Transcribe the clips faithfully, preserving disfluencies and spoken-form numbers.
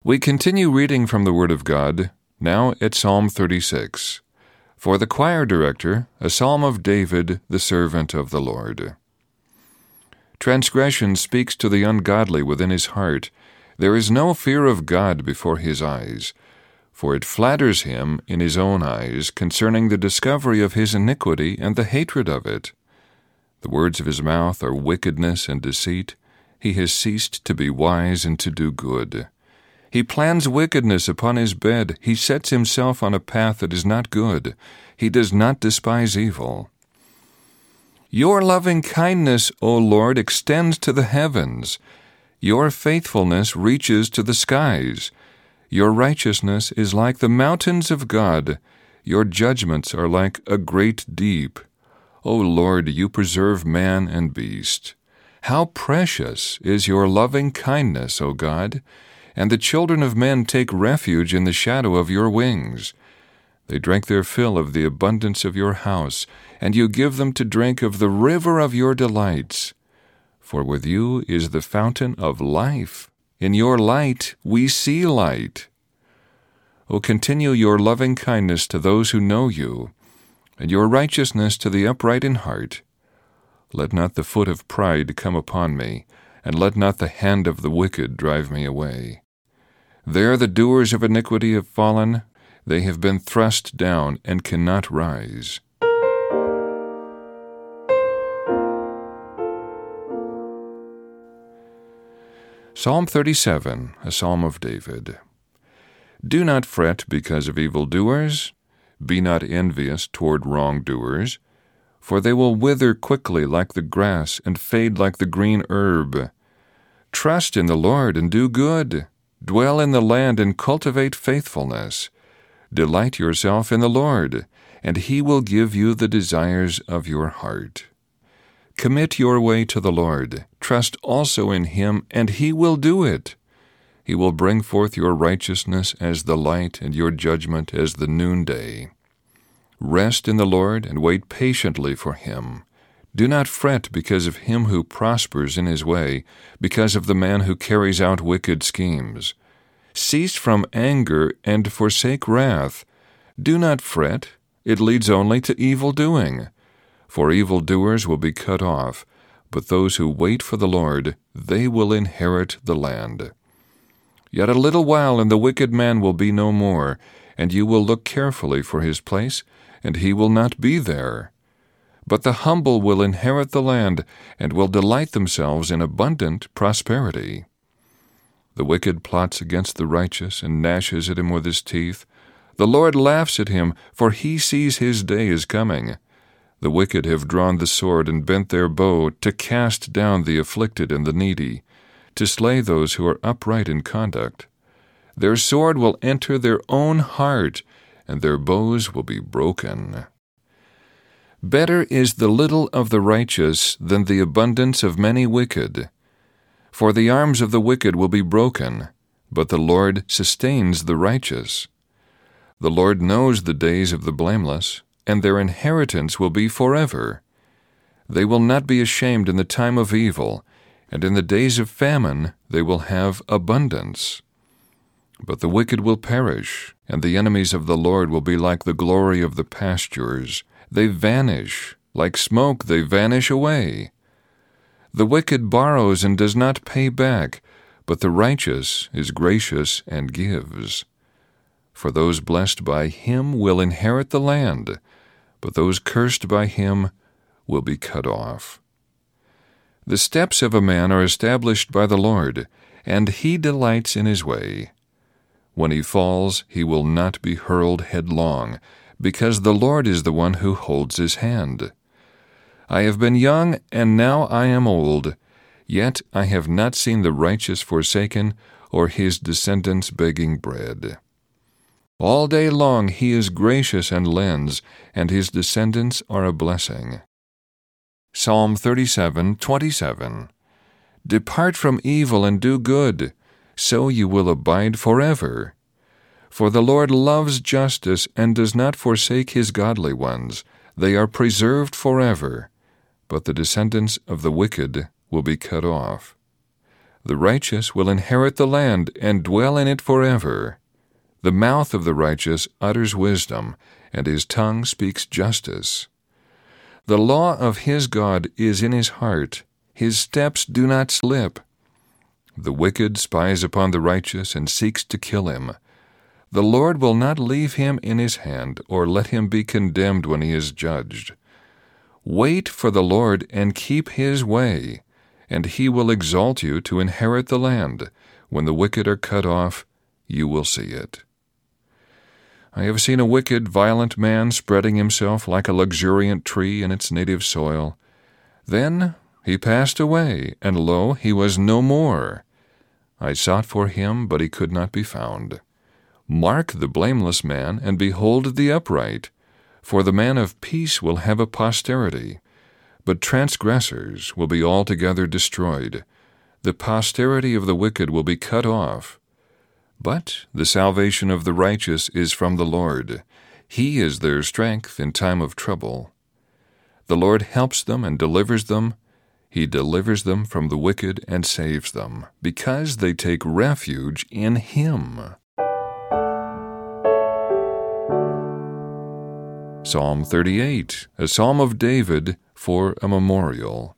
We continue reading from the Word of God, now at Psalm thirty-six. For the choir director, a psalm of David, the servant of the Lord. Transgression speaks to the ungodly within his heart. There is no fear of God before his eyes, for it flatters him in his own eyes concerning the discovery of his iniquity and the hatred of it. The words of his mouth are wickedness and deceit. He has ceased to be wise and to do good. He plans wickedness upon his bed. He sets himself on a path that is not good. He does not despise evil. Your loving kindness, O Lord, extends to the heavens. Your faithfulness reaches to the skies. Your righteousness is like the mountains of God. Your judgments are like a great deep. O Lord, you preserve man and beast. How precious is your loving kindness, O God! And the children of men take refuge in the shadow of your wings. They drink their fill of the abundance of your house, and you give them to drink of the river of your delights. For with you is the fountain of life. In your light we see light. O continue your loving kindness to those who know you, and your righteousness to the upright in heart. Let not the foot of pride come upon me, and let not the hand of the wicked drive me away. There the doers of iniquity have fallen. They have been thrust down and cannot rise. Psalm thirty-seven, a psalm of David. Do not fret because of evildoers. Be not envious toward wrongdoers, for they will wither quickly like the grass and fade like the green herb. Trust in the Lord and do good. Dwell in the land and cultivate faithfulness. Delight yourself in the Lord, and He will give you the desires of your heart. Commit your way to the Lord. Trust also in Him, and He will do it. He will bring forth your righteousness as the light and your judgment as the noonday. Rest in the Lord and wait patiently for Him. Do not fret because of him who prospers in his way, because of the man who carries out wicked schemes. Cease from anger and forsake wrath. Do not fret, it leads only to evil doing. For evildoers will be cut off, but those who wait for the Lord, they will inherit the land. Yet a little while and the wicked man will be no more, and you will look carefully for his place, and he will not be there. But the humble will inherit the land, and will delight themselves in abundant prosperity. The wicked plots against the righteous, and gnashes at him with his teeth. The Lord laughs at him, for he sees his day is coming. The wicked have drawn the sword and bent their bow, to cast down the afflicted and the needy, to slay those who are upright in conduct. Their sword will enter their own heart, and their bows will be broken. Better is the little of the righteous than the abundance of many wicked. For the arms of the wicked will be broken, but the Lord sustains the righteous. The Lord knows the days of the blameless, and their inheritance will be forever. They will not be ashamed in the time of evil, and in the days of famine they will have abundance. But the wicked will perish, and the enemies of the Lord will be like the glory of the pastures. They vanish, like smoke they vanish away. The wicked borrows and does not pay back, but the righteous is gracious and gives. For those blessed by Him will inherit the land, but those cursed by Him will be cut off. The steps of a man are established by the Lord, and He delights in his way. When he falls, he will not be hurled headlong, because the Lord is the one who holds his hand. I have been young, and now I am old, yet I have not seen the righteous forsaken, or his descendants begging bread. All day long he is gracious and lends, and his descendants are a blessing. Psalm thirty-seven, twenty-seven. Depart from evil and do good, so you will abide forever. For the Lord loves justice and does not forsake his godly ones. They are preserved forever, but the descendants of the wicked will be cut off. The righteous will inherit the land and dwell in it forever. The mouth of the righteous utters wisdom, and his tongue speaks justice. The law of his God is in his heart. His steps do not slip. The wicked spies upon the righteous and seeks to kill him. The Lord will not leave him in his hand, or let him be condemned when he is judged. Wait for the Lord and keep his way, and he will exalt you to inherit the land. When the wicked are cut off, you will see it. I have seen a wicked, violent man spreading himself like a luxuriant tree in its native soil. Then he passed away, and lo, he was no more. I sought for him, but he could not be found. Mark the blameless man, and behold the upright. For the man of peace will have a posterity, but transgressors will be altogether destroyed. The posterity of the wicked will be cut off. But the salvation of the righteous is from the Lord. He is their strength in time of trouble. The Lord helps them and delivers them. He delivers them from the wicked and saves them, because they take refuge in him. Psalm thirty-eight, a psalm of David for a memorial.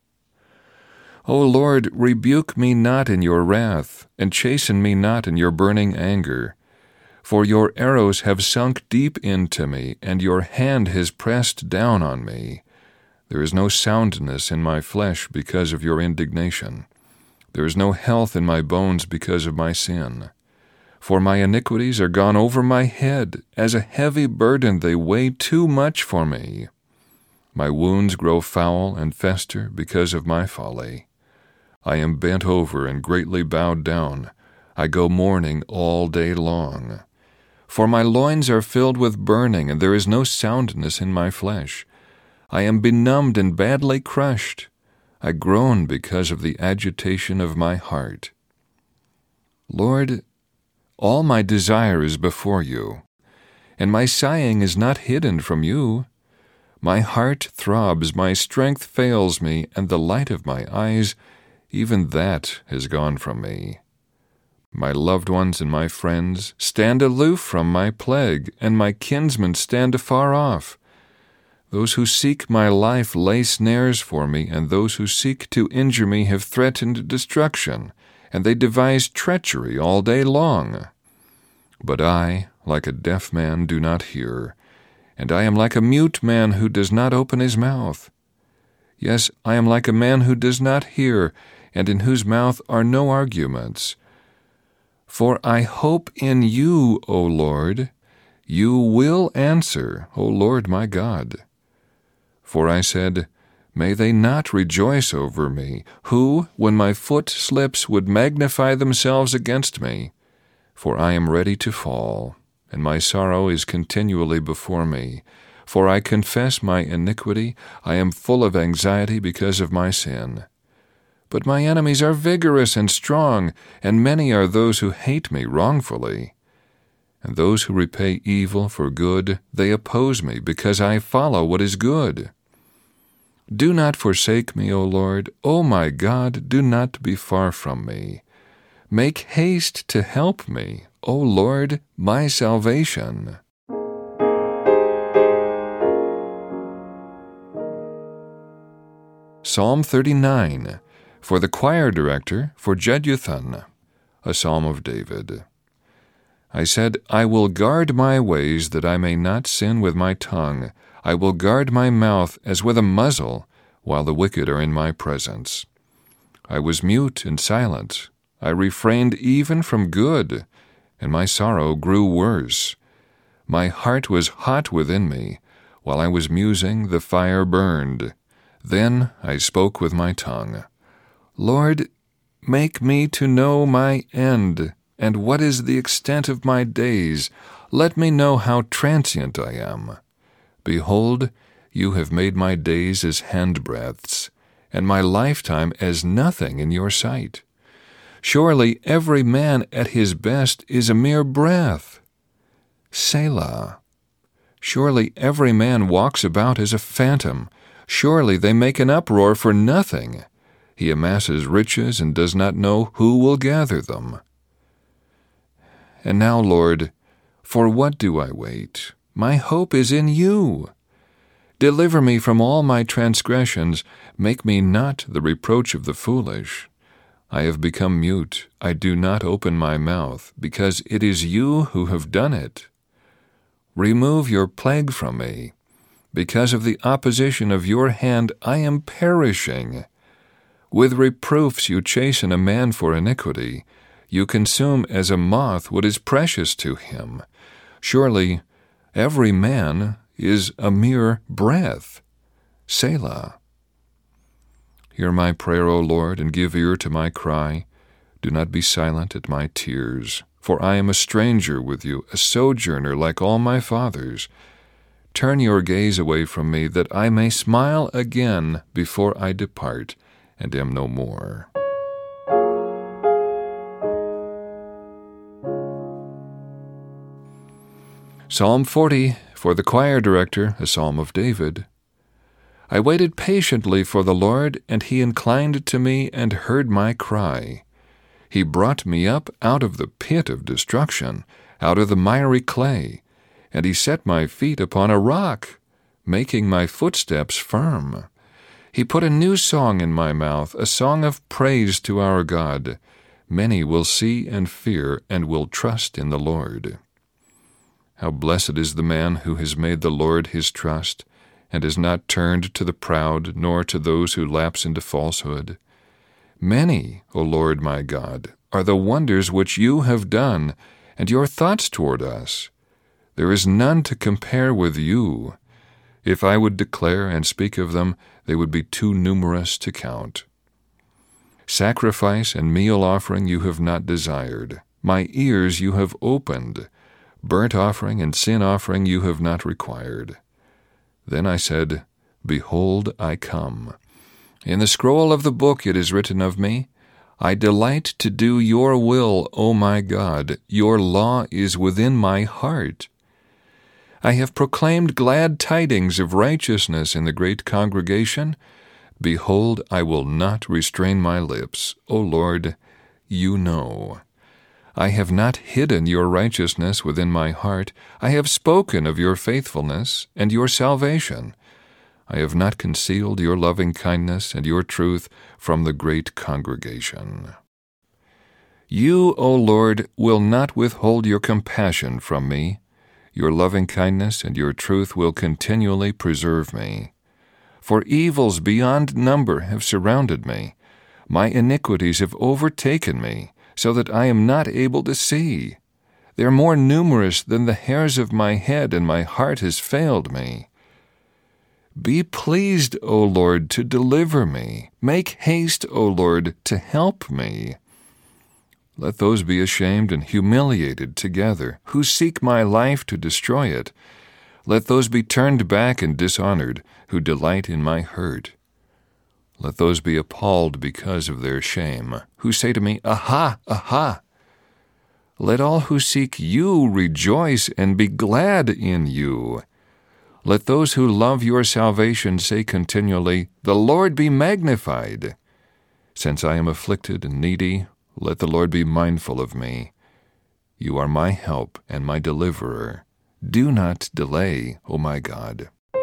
O Lord, rebuke me not in your wrath, and chasten me not in your burning anger. For your arrows have sunk deep into me, and your hand has pressed down on me. There is no soundness in my flesh because of your indignation. There is no health in my bones because of my sin. For my iniquities are gone over my head. As a heavy burden they weigh too much for me. My wounds grow foul and fester because of my folly. I am bent over and greatly bowed down. I go mourning all day long. For my loins are filled with burning, and there is no soundness in my flesh. I am benumbed and badly crushed. I groan because of the agitation of my heart. Lord, all my desire is before you, and my sighing is not hidden from you. My heart throbs, my strength fails me, and the light of my eyes, even that has gone from me. My loved ones and my friends stand aloof from my plague, and my kinsmen stand afar off. Those who seek my life lay snares for me, and those who seek to injure me have threatened destruction, and they devise treachery all day long. But I, like a deaf man, do not hear, and I am like a mute man who does not open his mouth. Yes, I am like a man who does not hear, and in whose mouth are no arguments. For I hope in you, O Lord. You will answer, O Lord my God. For I said, may they not rejoice over me, who, when my foot slips, would magnify themselves against me. For I am ready to fall, and my sorrow is continually before me. For I confess my iniquity, I am full of anxiety because of my sin. But my enemies are vigorous and strong, and many are those who hate me wrongfully. And those who repay evil for good, they oppose me, because I follow what is good. Do not forsake me, O Lord. O my God, do not be far from me. Make haste to help me, O Lord, my salvation. Psalm thirty-nine, for the choir director, for Jeduthun, a psalm of David. I said, I will guard my ways that I may not sin with my tongue. I will guard my mouth as with a muzzle, while the wicked are in my presence. I was mute and silent. I refrained even from good, and my sorrow grew worse. My heart was hot within me. While I was musing, the fire burned. Then I spoke with my tongue. Lord, make me to know my end, and what is the extent of my days. Let me know how transient I am. Behold, you have made my days as handbreadths, and my lifetime as nothing in your sight. Surely every man at his best is a mere breath. Selah. Surely every man walks about as a phantom. Surely they make an uproar for nothing. He amasses riches and does not know who will gather them. And now, Lord, for what do I wait? My hope is in you. Deliver me from all my transgressions. Make me not the reproach of the foolish. I have become mute. I do not open my mouth, because it is you who have done it. Remove your plague from me. Because of the opposition of your hand, I am perishing. With reproofs you chasten a man for iniquity. You consume as a moth what is precious to him. Surely every man is a mere breath. Selah. Hear my prayer, O Lord, and give ear to my cry. Do not be silent at my tears, for I am a stranger with you, a sojourner like all my fathers. Turn your gaze away from me, that I may smile again before I depart and am no more. Psalm forty, for the choir director, a psalm of David. I waited patiently for the Lord, and he inclined to me and heard my cry. He brought me up out of the pit of destruction, out of the miry clay, and he set my feet upon a rock, making my footsteps firm. He put a new song in my mouth, a song of praise to our God. Many will see and fear and will trust in the Lord. How blessed is the man who has made the Lord his trust, and has not turned to the proud, nor to those who lapse into falsehood. Many, O Lord my God, are the wonders which you have done, and your thoughts toward us. There is none to compare with you. If I would declare and speak of them, they would be too numerous to count. Sacrifice and meal offering you have not desired. My ears you have opened. Burnt offering and sin offering you have not required. Then I said, Behold, I come. In the scroll of the book it is written of me, I delight to do your will, O my God. Your law is within my heart. I have proclaimed glad tidings of righteousness in the great congregation. Behold, I will not restrain my lips. O Lord, you know. I have not hidden your righteousness within my heart. I have spoken of your faithfulness and your salvation. I have not concealed your loving kindness and your truth from the great congregation. You, O Lord, will not withhold your compassion from me. Your loving kindness and your truth will continually preserve me. For evils beyond number have surrounded me. My iniquities have overtaken me, so that I am not able to see. They are more numerous than the hairs of my head, and my heart has failed me. Be pleased, O Lord, to deliver me. Make haste, O Lord, to help me. Let those be ashamed and humiliated together, who seek my life to destroy it. Let those be turned back and dishonored, who delight in my hurt. Let those be appalled because of their shame, who say to me, Aha, aha! Let all who seek you rejoice and be glad in you. Let those who love your salvation say continually, The Lord be magnified. Since I am afflicted and needy, let the Lord be mindful of me. You are my help and my deliverer. Do not delay, O my God.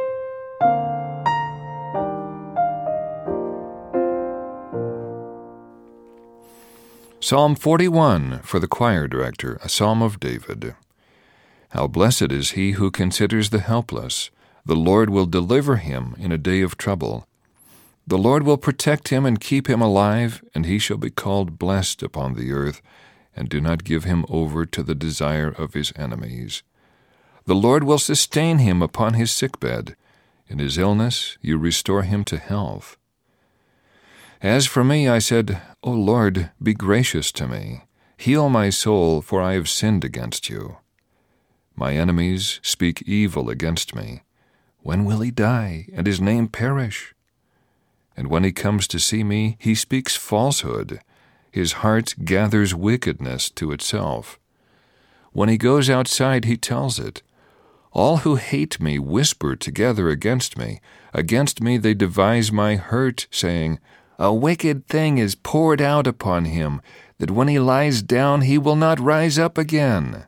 Psalm forty-one, for the choir director, a psalm of David. How blessed is he who considers the helpless. The Lord will deliver him in a day of trouble. The Lord will protect him and keep him alive, and he shall be called blessed upon the earth, and do not give him over to the desire of his enemies. The Lord will sustain him upon his sickbed. In his illness you restore him to health. As for me, I said, O Lord, be gracious to me. Heal my soul, for I have sinned against you. My enemies speak evil against me. When will he die, and his name perish? And when he comes to see me, he speaks falsehood. His heart gathers wickedness to itself. When he goes outside, he tells it. All who hate me whisper together against me. Against me they devise my hurt, saying, A wicked thing is poured out upon him, that when he lies down he will not rise up again.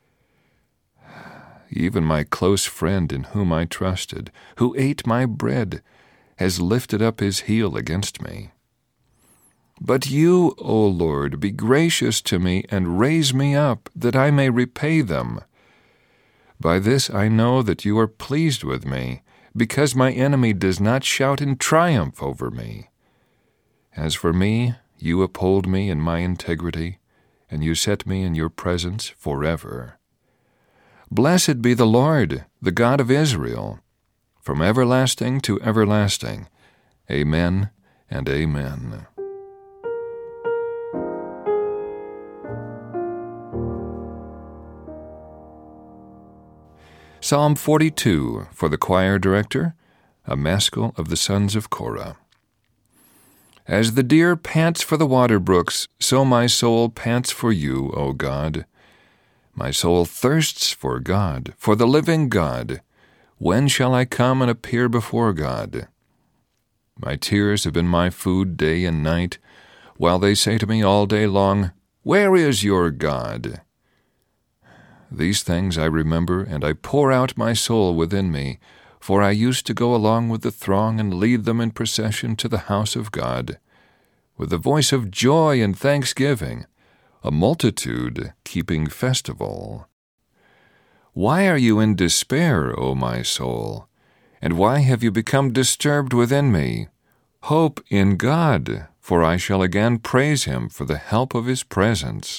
Even my close friend in whom I trusted, who ate my bread, has lifted up his heel against me. But you, O Lord, be gracious to me and raise me up, that I may repay them. By this I know that you are pleased with me, because my enemy does not shout in triumph over me. As for me, you uphold me in my integrity, and you set me in your presence forever. Blessed be the Lord, the God of Israel, from everlasting to everlasting. Amen and amen. Psalm forty-two, for the choir director, a maskil of the sons of Korah. As the deer pants for the water brooks, so my soul pants for you, O God. My soul thirsts for God, for the living God. When shall I come and appear before God? My tears have been my food day and night, while they say to me all day long, Where is your God? These things I remember, and I pour out my soul within me, for I used to go along with the throng and lead them in procession to the house of God, with the voice of joy and thanksgiving, a multitude keeping festival. Why are you in despair, O my soul? And why have you become disturbed within me? Hope in God, for I shall again praise him for the help of his presence.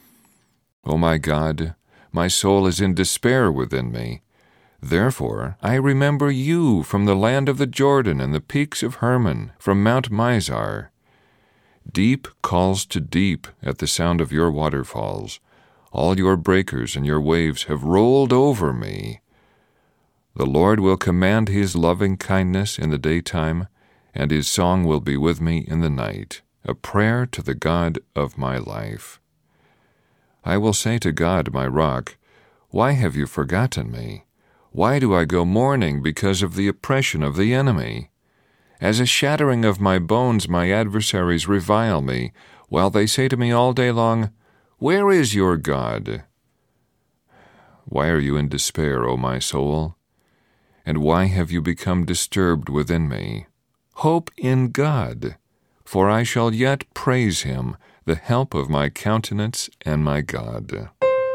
O my God, my soul is in despair within me. Therefore I remember you from the land of the Jordan and the peaks of Hermon, from Mount Mizar. Deep calls to deep at the sound of your waterfalls. All your breakers and your waves have rolled over me. The Lord will command his loving kindness in the daytime, and his song will be with me in the night, a prayer to the God of my life. I will say to God, my rock, Why have you forgotten me? Why do I go mourning because of the oppression of the enemy? As a shattering of my bones, my adversaries revile me, while they say to me all day long, Where is your God? Why are you in despair, O my soul? And why have you become disturbed within me? Hope in God, for I shall yet praise him, the help of my countenance and my God.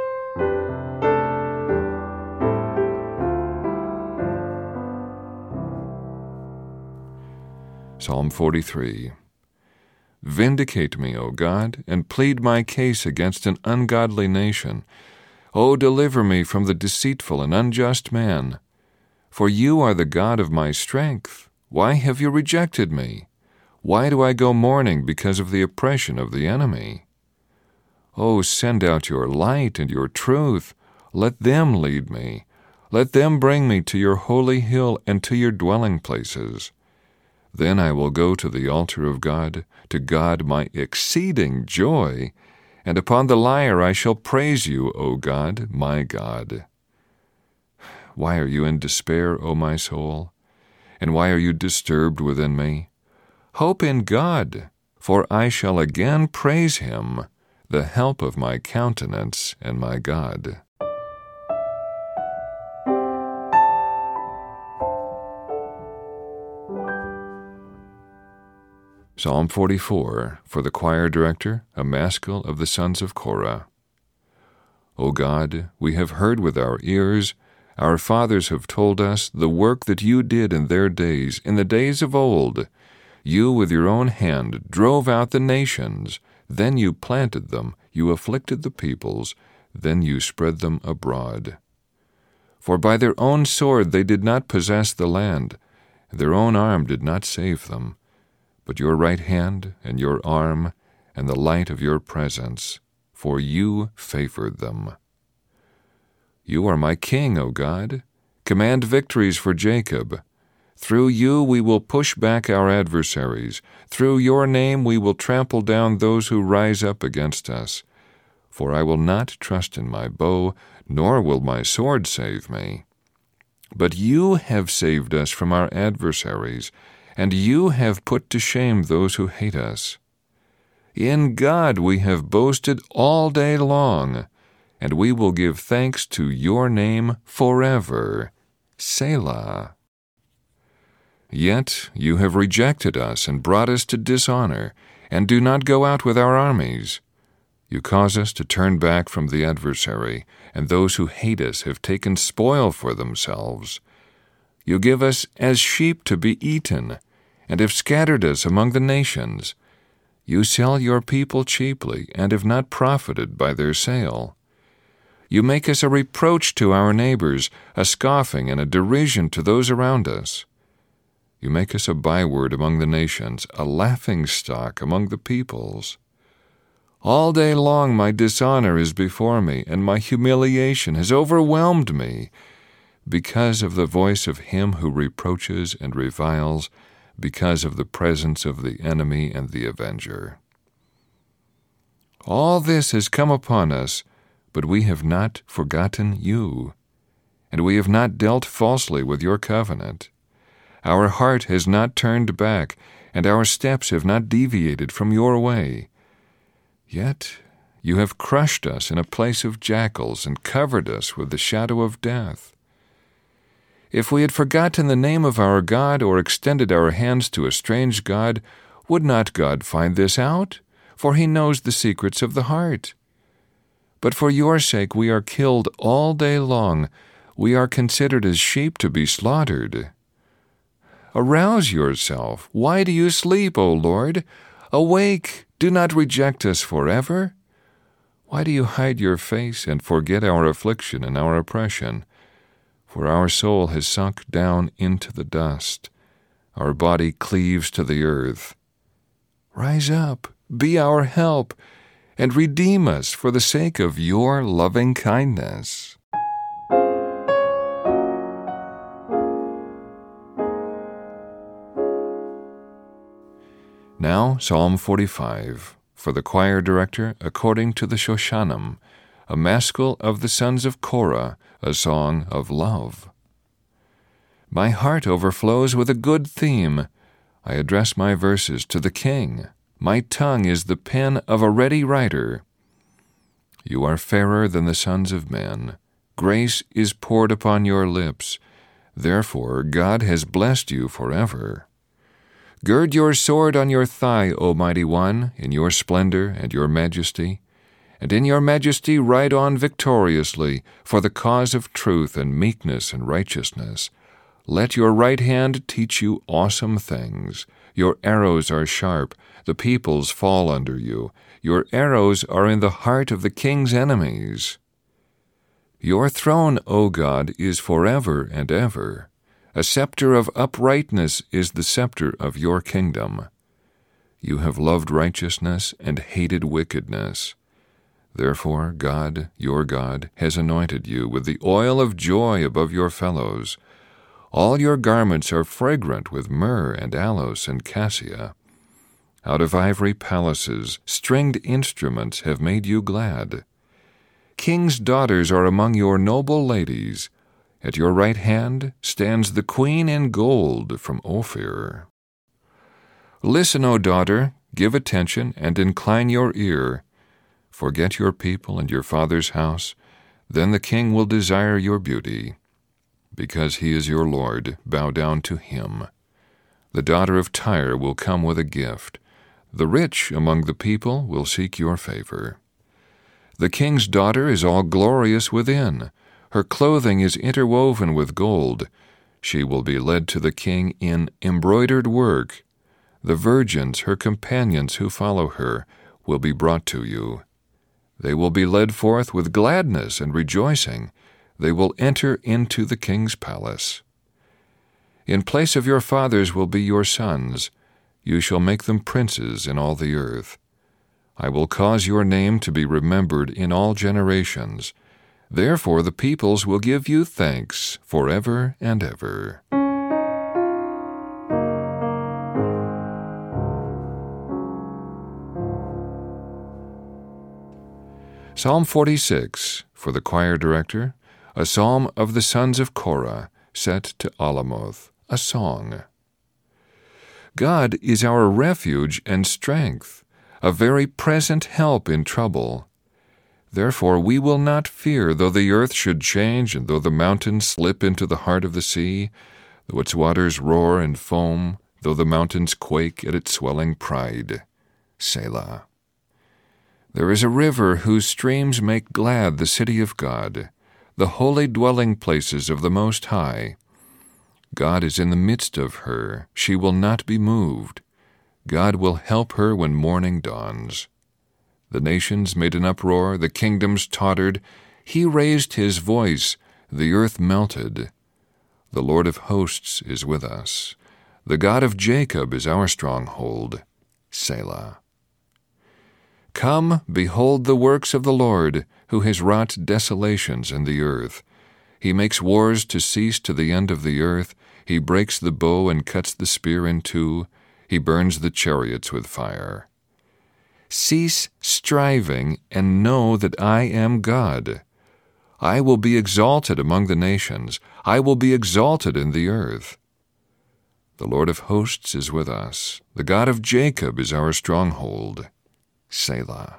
Psalm forty-three. Vindicate me, O God, and plead my case against an ungodly nation. O deliver me from the deceitful and unjust man. For you are the God of my strength. Why have you rejected me? Why do I go mourning because of the oppression of the enemy? O send out your light and your truth. Let them lead me. Let them bring me to your holy hill and to your dwelling places. Then I will go to the altar of God, to God my exceeding joy, and upon the lyre I shall praise you, O God, my God. Why are you in despair, O my soul? And why are you disturbed within me? Hope in God, for I shall again praise him, the help of my countenance and my God. Psalm forty-four, for the choir director, a maskil of the sons of Korah. O God, we have heard with our ears, our fathers have told us the work that you did in their days, in the days of old. You with your own hand drove out the nations, then you planted them, you afflicted the peoples, then you spread them abroad. For by their own sword they did not possess the land, their own arm did not save them. But your right hand and your arm and the light of your presence, for you favored them. You are my king, O God. Command victories for Jacob. Through you we will push back our adversaries. Through your name we will trample down those who rise up against us. For I will not trust in my bow, nor will my sword save me. But you have saved us from our adversaries, and you have put to shame those who hate us. In God we have boasted all day long, and we will give thanks to your name forever. Selah. Yet you have rejected us and brought us to dishonor, and do not go out with our armies. You cause us to turn back from the adversary, and those who hate us have taken spoil for themselves. You give us as sheep to be eaten, and have scattered us among the nations. You sell your people cheaply, and have not profited by their sale. You make us a reproach to our neighbors, a scoffing and a derision to those around us. You make us a byword among the nations, a laughingstock among the peoples. All day long my dishonor is before me, and my humiliation has overwhelmed me, because of the voice of him who reproaches and reviles, because of the presence of the enemy and the avenger. All this has come upon us, but we have not forgotten you, and we have not dealt falsely with your covenant. Our heart has not turned back, and our steps have not deviated from your way. Yet you have crushed us in a place of jackals and covered us with the shadow of death. If we had forgotten the name of our God or extended our hands to a strange God, would not God find this out? For he knows the secrets of the heart. But for your sake we are killed all day long. We are considered as sheep to be slaughtered. Arouse yourself. Why do you sleep, O Lord? Awake, do not reject us forever. Why do you hide your face and forget our affliction and our oppression? For our soul has sunk down into the dust. Our body cleaves to the earth. Rise up, be our help, and redeem us for the sake of your loving kindness. Now, Psalm forty-five, for the choir director, according to the Shoshanim, a maskil of the sons of Korah, a song of love. My heart overflows with a good theme. I address my verses to the King. My tongue is the pen of a ready writer. You are fairer than the sons of men. Grace is poured upon your lips. Therefore God has blessed you forever. Gird your sword on your thigh, O mighty one, in your splendor and your majesty, and in your majesty ride on victoriously for the cause of truth and meekness and righteousness. Let your right hand teach you awesome things. Your arrows are sharp, the peoples fall under you. Your arrows are in the heart of the king's enemies. Your throne, O God, is forever and ever. A scepter of uprightness is the scepter of your kingdom. You have loved righteousness and hated wickedness. Therefore God, your God, has anointed you with the oil of joy above your fellows. All your garments are fragrant with myrrh and aloes and cassia. Out of ivory palaces, stringed instruments have made you glad. King's daughters are among your noble ladies. At your right hand stands the queen in gold from Ophir. Listen, O daughter, give attention and incline your ear. Forget your people and your father's house, then the king will desire your beauty. Because he is your Lord, bow down to him. The daughter of Tyre will come with a gift. The rich among the people will seek your favor. The king's daughter is all glorious within. Her clothing is interwoven with gold. She will be led to the king in embroidered work. The virgins, her companions who follow her, will be brought to you. They will be led forth with gladness and rejoicing. They will enter into the king's palace. In place of your fathers will be your sons. You shall make them princes in all the earth. I will cause your name to be remembered in all generations. Therefore the peoples will give you thanks forever and ever. Psalm forty-six, for the choir director, a psalm of the sons of Korah, set to Alamoth, a song. God is our refuge and strength, a very present help in trouble. Therefore we will not fear, though the earth should change, and though the mountains slip into the heart of the sea, though its waters roar and foam, though the mountains quake at its swelling pride. Selah. There is a river whose streams make glad the city of God, the holy dwelling places of the Most High. God is in the midst of her. She will not be moved. God will help her when morning dawns. The nations made an uproar, the kingdoms tottered. He raised his voice, the earth melted. The Lord of hosts is with us. The God of Jacob is our stronghold. Selah. Come, behold the works of the Lord, who has wrought desolations in the earth. He makes wars to cease to the end of the earth. He breaks the bow and cuts the spear in two. He burns the chariots with fire. Cease striving and know that I am God. I will be exalted among the nations. I will be exalted in the earth. The Lord of hosts is with us. The God of Jacob is our stronghold. Selah.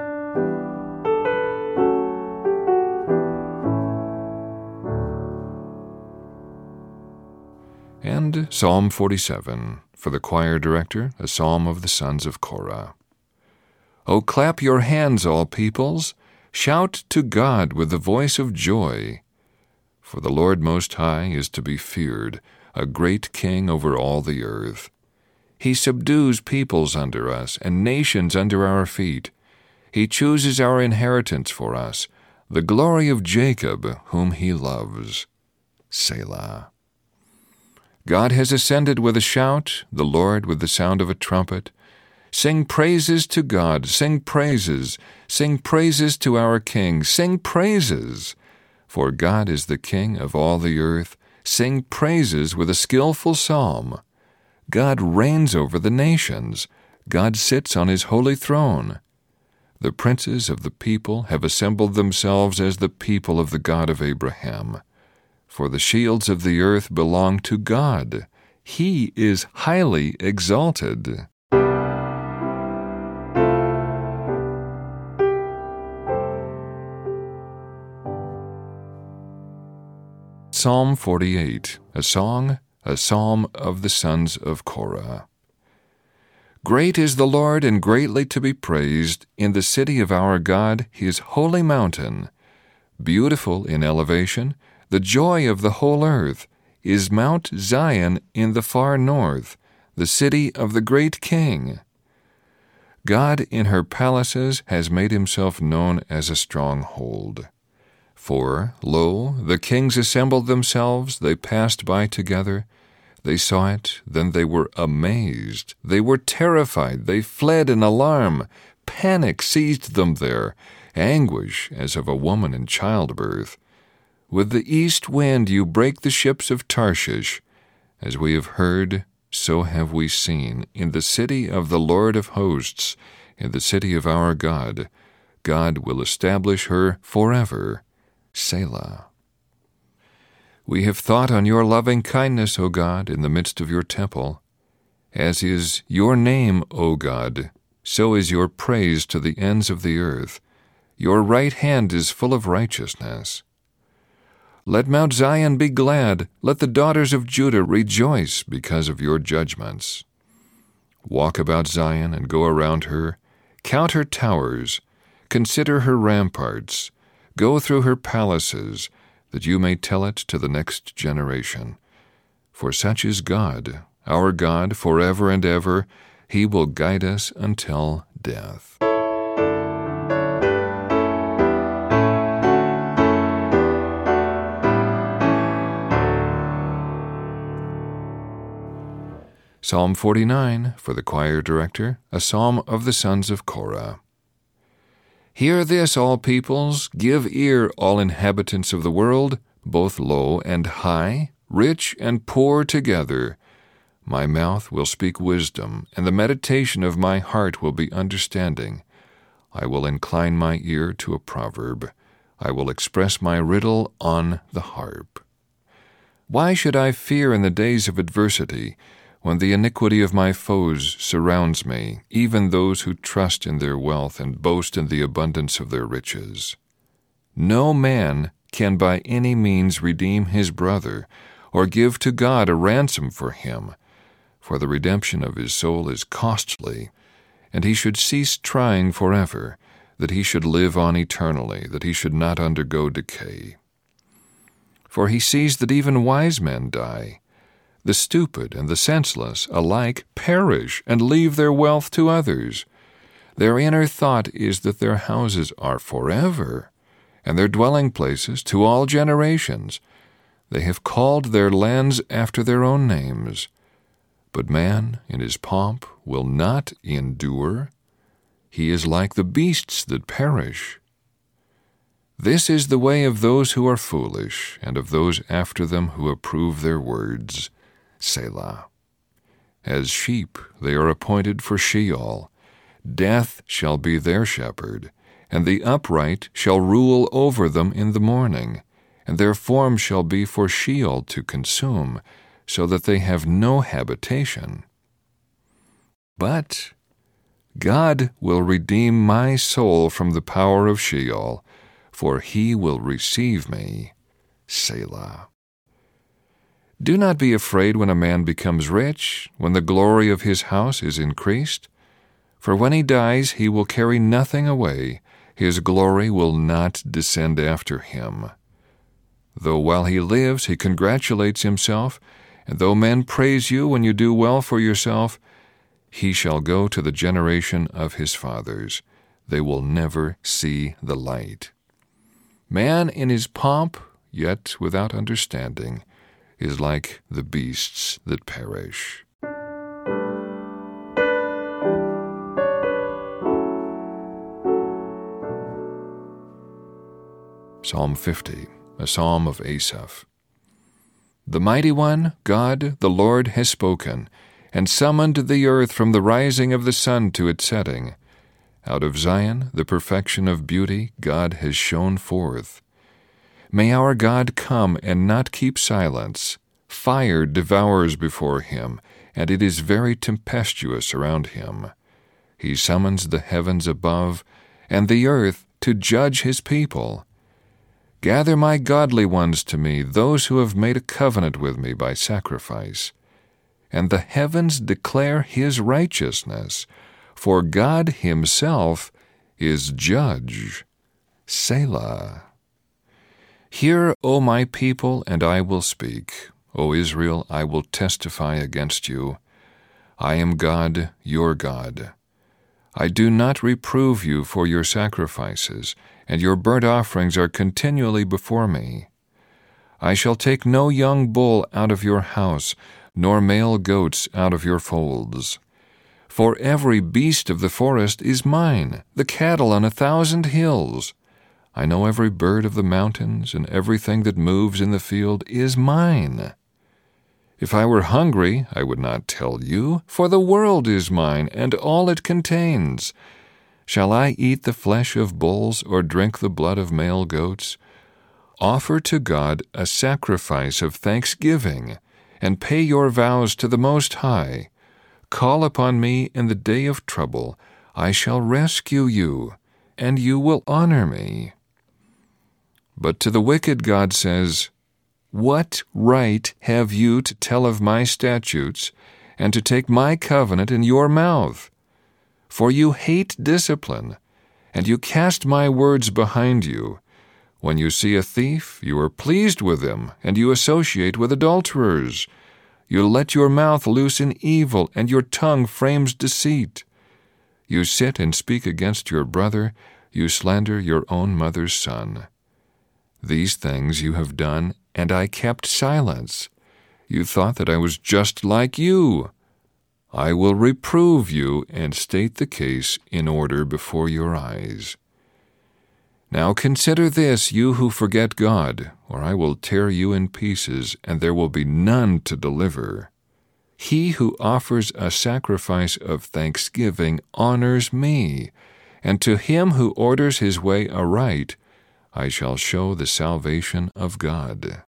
And Psalm forty-seven, for the choir director, a psalm of the sons of Korah. O clap your hands, all peoples! Shout to God with the voice of joy! For the Lord Most High is to be feared, a great king over all the earth. He subdues peoples under us, and nations under our feet. He chooses our inheritance for us, the glory of Jacob, whom he loves. Selah. God has ascended with a shout, the Lord with the sound of a trumpet. Sing praises to God, sing praises, sing praises to our King, sing praises. For God is the King of all the earth. Sing praises with a skillful psalm. God reigns over the nations. God sits on his holy throne. The princes of the people have assembled themselves as the people of the God of Abraham. For the shields of the earth belong to God. He is highly exalted. Psalm forty-eight, a song, a psalm of the sons of Korah. Great is the Lord and greatly to be praised in the city of our God, his holy mountain. Beautiful in elevation, the joy of the whole earth, is Mount Zion in the far north, the city of the great King. God in her palaces has made himself known as a stronghold. For, lo, the kings assembled themselves, they passed by together. They saw it, then they were amazed. They were terrified, they fled in alarm. Panic seized them there, anguish as of a woman in childbirth. With the east wind you break the ships of Tarshish. As we have heard, so have we seen. In the city of the Lord of hosts, in the city of our God, God will establish her forever. Selah. We have thought on your loving kindness, O God, in the midst of your temple. As is your name, O God, so is your praise to the ends of the earth. Your right hand is full of righteousness. Let Mount Zion be glad, let the daughters of Judah rejoice because of your judgments. Walk about Zion and go around her, count her towers, consider her ramparts, go through her palaces, that you may tell it to the next generation. For such is God, our God, forever and ever. He will guide us until death. Psalm forty-nine, for the choir director, a psalm of the sons of Korah. Hear this, all peoples, give ear, all inhabitants of the world, both low and high, rich and poor together. My mouth will speak wisdom, and the meditation of my heart will be understanding. I will incline my ear to a proverb. I will express my riddle on the harp. Why should I fear in the days of adversity, when the iniquity of my foes surrounds me, even those who trust in their wealth and boast in the abundance of their riches. No man can by any means redeem his brother, or give to God a ransom for him, for the redemption of his soul is costly, and he should cease trying forever, that he should live on eternally, that he should not undergo decay. For he sees that even wise men die. The stupid and the senseless alike perish and leave their wealth to others. Their inner thought is that their houses are forever, and their dwelling places to all generations. They have called their lands after their own names. But man in his pomp will not endure. He is like the beasts that perish. This is the way of those who are foolish, and of those after them who approve their words. Selah. As sheep they are appointed for Sheol. Death shall be their shepherd, and the upright shall rule over them in the morning, and their form shall be for Sheol to consume, so that they have no habitation. But God will redeem my soul from the power of Sheol, for he will receive me. Selah. Do not be afraid when a man becomes rich, when the glory of his house is increased. For when he dies, he will carry nothing away. His glory will not descend after him. Though while he lives he congratulates himself, and though men praise you when you do well for yourself, he shall go to the generation of his fathers. They will never see the light. Man in his pomp, yet without understanding, is like the beasts that perish. Psalm fifty, a psalm of Asaph. The Mighty One, God, the Lord, has spoken, and summoned the earth from the rising of the sun to its setting. Out of Zion, the perfection of beauty, God has shone forth. May our God come and not keep silence. Fire devours before him, and it is very tempestuous around him. He summons the heavens above, and the earth to judge his people. Gather my godly ones to me, those who have made a covenant with me by sacrifice. And the heavens declare his righteousness, for God himself is judge. Selah. Hear, O my people, and I will speak. O Israel, I will testify against you. I am God, your God. I do not reprove you for your sacrifices, and your burnt offerings are continually before me. I shall take no young bull out of your house, nor male goats out of your folds. For every beast of the forest is mine, the cattle on a thousand hills. I know every bird of the mountains, and everything that moves in the field is mine. If I were hungry, I would not tell you, for the world is mine, and all it contains. Shall I eat the flesh of bulls, or drink the blood of male goats? Offer to God a sacrifice of thanksgiving, and pay your vows to the Most High. Call upon me in the day of trouble. I shall rescue you, and you will honor me. But to the wicked God says, What right have you to tell of my statutes, and to take my covenant in your mouth? For you hate discipline, and you cast my words behind you. When you see a thief, you are pleased with him, and you associate with adulterers. You let your mouth loose in evil, and your tongue frames deceit. You sit and speak against your brother, you slander your own mother's son. These things you have done, and I kept silence. You thought that I was just like you. I will reprove you and state the case in order before your eyes. Now consider this, you who forget God, or I will tear you in pieces, and there will be none to deliver. He who offers a sacrifice of thanksgiving honors me, and to him who orders his way aright, I shall show the salvation of God.